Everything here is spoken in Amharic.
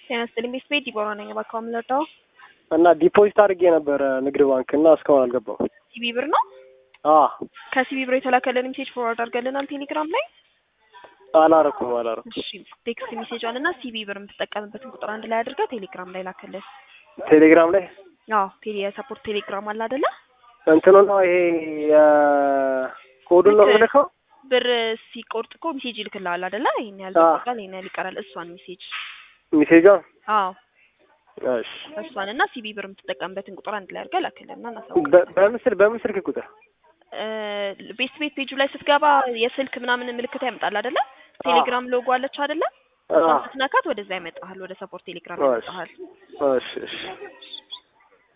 ጤናስጥልኝ ቤት ዲቦራ ነኝ። ባካው ምለጣው እና ዲፖዚት አድርጌ ነበር ንግድ ባንክ እና እስካሁን አልገባው። ሲቢ ብር ነው? ከሲቢ ብር የተላከልን ሜሴጅ ፎርዋርድ አድርገልናል ቴሌግራም ላይ። አላረኩም። እሺ ቴክስት ሜሴጅ አለና ሲቢ ብር የምትጠቀምበትን ቁጥር አንድ ላይ አድርጋ ቴሌግራም ላይ ላከልን። ቴሌግራም ላይ የሰፖርት ቴሌግራም አለ አይደለ? እንትኑ ነው ይሄ ኮዱን ነው ልከው ብር ሲቆርጥ እኮ ሜሴጅ ይልክልሃል አይደለ? ይሄን ያህል በቃል ይሄን ያህል ይቀራል። እሷን ሜሴጅ እሺ እሷንና ሲቢ ብር የምትጠቀምበትን ቁጥር አንድ ላይ አድርጋ ላከልንና እናሳውቅ። በምን ስልክ ቁጥር? ቤት ፔጁ ላይ ስትገባ የስልክ ምናምን ምልክት ያመጣል አይደለ? ቴሌግራም ሎጎ አለች አይደለ? እሷን ስትነካት ወደዛ ያመጣሃል፣ ወደ ሰፖርት ቴሌግራም ያመጣሃል። እሺ